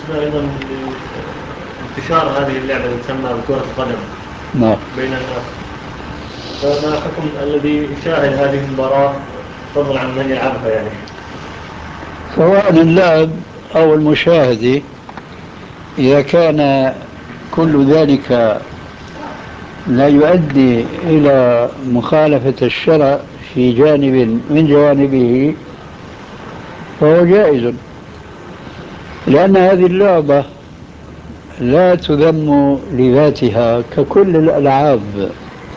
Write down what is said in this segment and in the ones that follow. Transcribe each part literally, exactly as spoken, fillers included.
بالنسبة أيضا لانتشار هذه اللعبة اللي تسمى كرة القدم نعم. بين الناس، فما حكم الذي يشاهد هذه المباراة فضلا عن من يلعبها يعني؟ سواء اللاعب أو المشاهد، إذا كان كل ذلك لا يؤدي إلى مخالفة الشرع في جانب من جوانبه فهو جائز، لأن هذه اللعبة لا تذم لذاتها ككل الألعاب،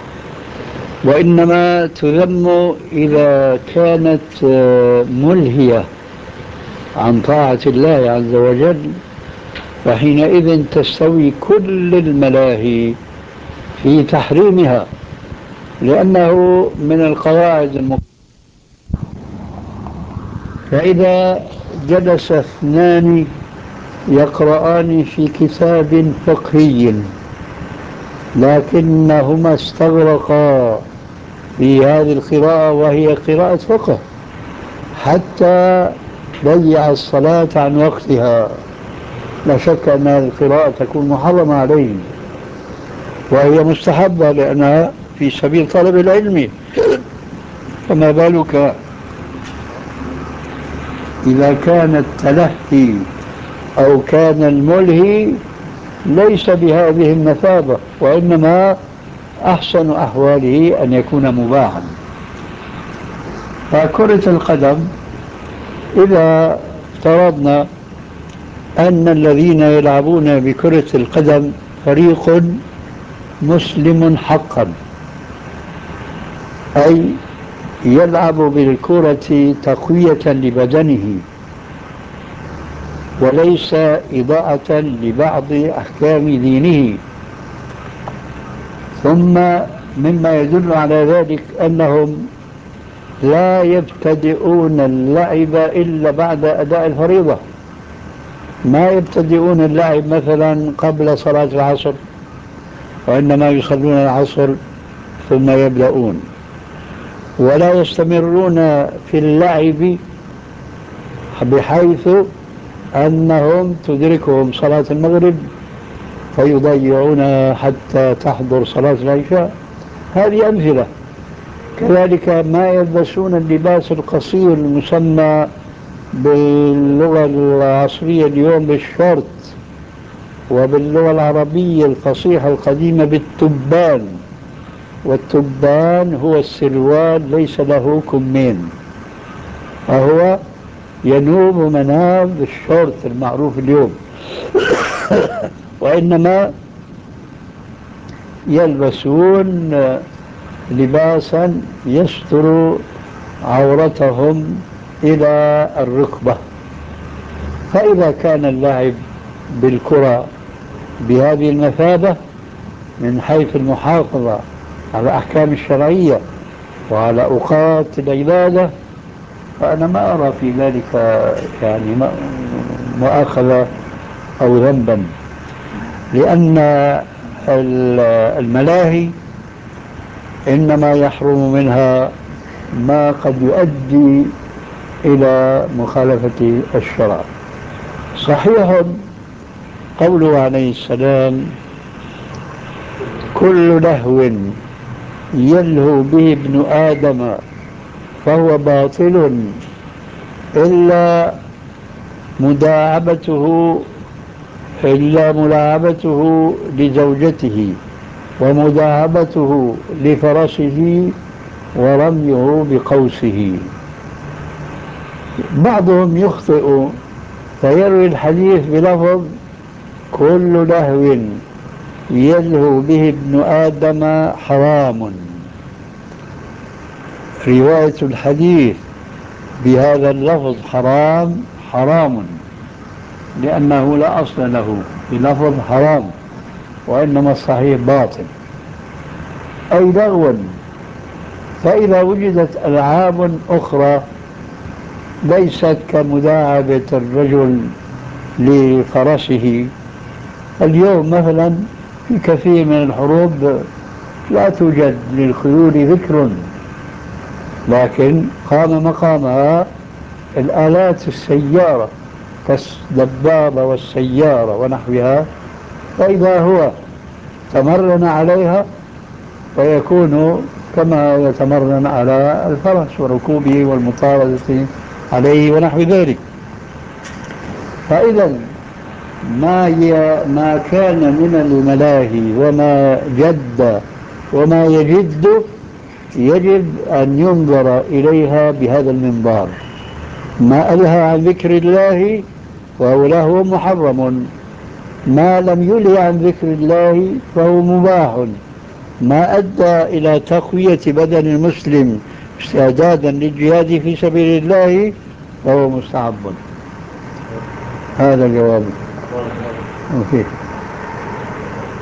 وإنما تذم إذا كانت ملهية عن طاعة الله عز وجل، فحينئذ تستوي كل الملاهي في تحريمها، لأنه من القواعد المقررة. فإذا جلس اثنان يقرآن في كتاب فقهي لكنهما استغرقا في هذه القراءة وهي قراءة فقه حتى ضيع الصلاة عن وقتها، لا شك أن هذه القراءة تكون محرمة عليهم، وهي مستحبة لأنها في سبيل طلب العلم، فما بالك إذا كان التلهي أو كان الملهي ليس بهذه المثابة، وإنما أحسن أحواله أن يكون مباحا. فكرة القدم إذا افترضنا أن الذين يلعبون بكرة القدم فريق مسلم حقا، أي يلعب بالكرة تقوية لبدنه وليس إضاءة لبعض أحكام دينه، ثم مما يدل على ذلك أنهم لا يبتدئون اللعب إلا بعد أداء الفريضة، ما يبتدئون اللعب مثلا قبل صلاة العصر، وإنما يصلون العصر ثم يبدأون، ولا يستمرون في اللعب بحيث أنهم تدركهم صلاة المغرب فيضيعون حتى تحضر صلاة العشاء. هذه أمثلة. كذلك ما يلبسون اللباس القصير المسمى باللغة العصرية اليوم بالشورت، وباللغة العربية الفصيحة القديمة بالتبان، والتبان هو السروال ليس له كمين، فهو ينوب مناب الشورت المعروف اليوم وإنما يلبسون لباسا يستر عورتهم إلى الركبة. فإذا كان اللعب بالكرة بهذه المثابة من حيث المحافظة على الأحكام الشرعية وعلى أوقات العبادة، فأنا ما أرى في ذلك يعني مؤاخذة أو ذنبا، لأن الملاهي إنما يحرم منها ما قد يؤدي إلى مخالفة الشرع. صحيح قوله عليه السلام: كل لهو يلهو به ابن آدم فهو باطل إلا مداعبته إلا ملاعبته لزوجته ومداعبته لفرسه ورميه بقوسه. بعضهم يخطئ فيروي الحديث بلفظ كل لهو يلهو به ابن آدم حرام. رواية الحديث بهذا اللفظ حرام حرام، لأنه لا أصل له بلفظ حرام، وإنما الصحيح باطل أي لغو. فإذا وجدت ألعاب أخرى ليست كمداعبة الرجل لفرسه، اليوم مثلا في كثير من الحروب لا توجد للخيول ذكر، لكن قام مقامها الآلات السيارة كالدبابة والسيارة ونحوها، فإذا هو تمرن عليها فيكون كما يتمرن على الفرس وركوبه والمطاردة عليه ونحو ذلك. فإذا ما ما كان من الملاهي وما جد وما يجد يجب أن ينظر إليها بهذا المنظار. ما ألهى عن ذكر الله فهو له محرم، ما لم يلهي عن ذكر الله فهو مباح، ما أدى إلى تقوية بدن المسلم استعدادا للجهاد في سبيل الله فهو مستحب. هذا جوابي. أوكي.